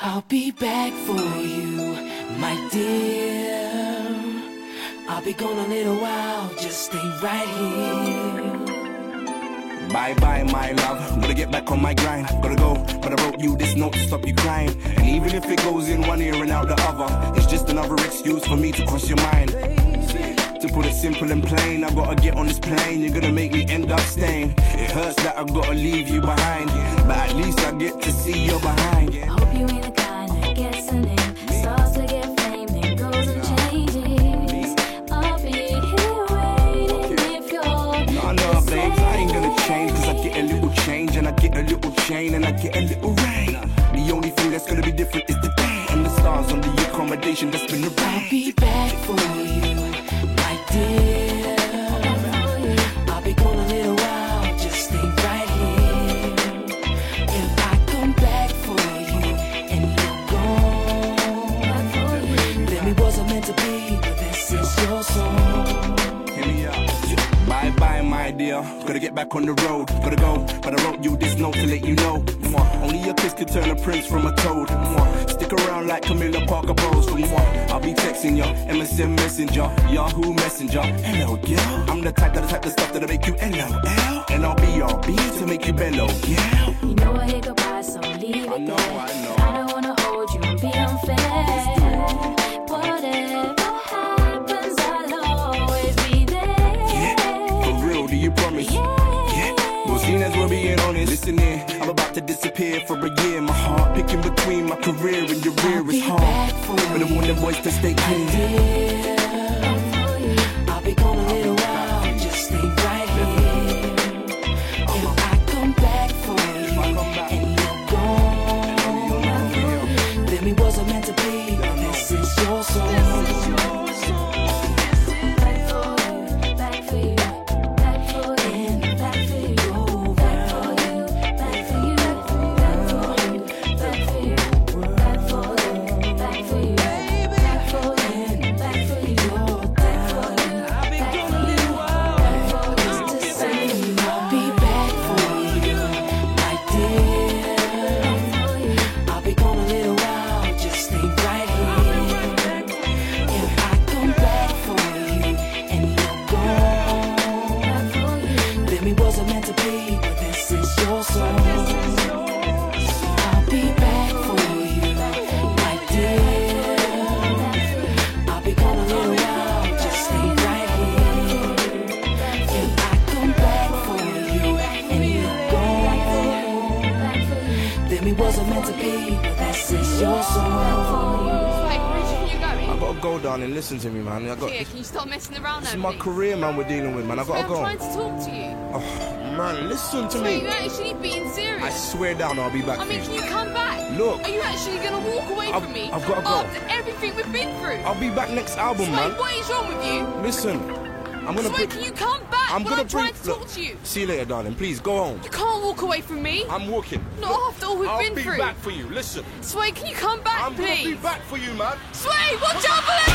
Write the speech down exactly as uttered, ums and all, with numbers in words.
I'll be back for you, my dear. I'll be gone a little while, just stay right here. Bye bye my love, gotta get back on my grind. Gotta go, but I wrote you this note to stop you crying. And even if it goes in one ear and out the other, it's just another excuse for me to cross your mind. To put it simple and plain, I gotta get on this plane. You're gonna make me end up staying. It hurts that I gotta leave you behind, but at least I get to see you behind. I hope you ain't the kind that gets a name, starts to get fame, then goes and changes. I'll be here waiting if you're No, no, babes, I ain't gonna change, cause I get a little change and I get a little chain and I get a little rain. The only thing that's gonna be different is the day and the stars on the accommodation that's been arranged. I'll be back for you, my dear. I'll be gone a little while, just stay right here. If I come back for you and you're gone, then we wasn't meant to be, but this is your song. Hear me out. Bye bye my dear, gotta get back on the road. Gotta go, but I wrote you this note to let you know. Mwah. Only a kiss could turn a prince from a toad. Mwah. Stick around like Camilla Parker Bowles. Mwah. I'll be texting ya, M S N Messenger, Yahoo Messenger. Hello girl, I'm the type that type of stuff that'll make you L O L. And I'll be your B to make you bellow, yeah. You know I hate goodbye, so leave it I know, there. I know. I don't wanna hold you and be unfair. Whatever happens, I'll always be there. Yeah, for real, do you promise? Yeah, well seen as we're being honest. Listen in, I'm about to disappear for a year. My heart picking between my career and your rear is hard. But I want the voice to stay clear. Dear, I'll be gone a little while, just stay right here. If I come back for you and you're gone, then we wasn't meant to be, but this is your song. Back for you, back for you, back for you, back for you, back for you, back for you, back for you, back for you, back for you, back for you, back for you, back for you, back for you, I'll be gone a little while, just to say I'll be back for you, my dear. I'll be gone a little while, just stay right here. If I come back for you and you're gone, then we wasn't meant to be, but this is your song. I'll be back for you, my dear. I'll be gone a little while, just stay right here. If I come back for you and you're gone, then we wasn't meant to be, but this is your song. Wait, Richard, can you I going? gotta go down and listen to me, man. I got Here, can you stop messing around this is over my me? career, man. We're dealing with, man. I Wait, gotta I'm go. trying to talk to you. Oh, man, listen to Wait, me. you're actually being I serious. swear down, I'll be back I for mean, you. can you come back? Look. Are you actually going to walk away I've- from me I've gotta go. after everything we've been through? I'll be back next album, Sway, man. what is wrong with you? Listen, I'm gonna. Sway, bring- can you come back I'm when gonna I'm trying bring- to talk look, to you? See you later, darling. Please go home. You can't walk away from me. I'm walking. Not after all we've I'll been be through. back for you. Listen, Sway, can you come back, I'm please? gonna be back for you, man. Sway, watch out for that!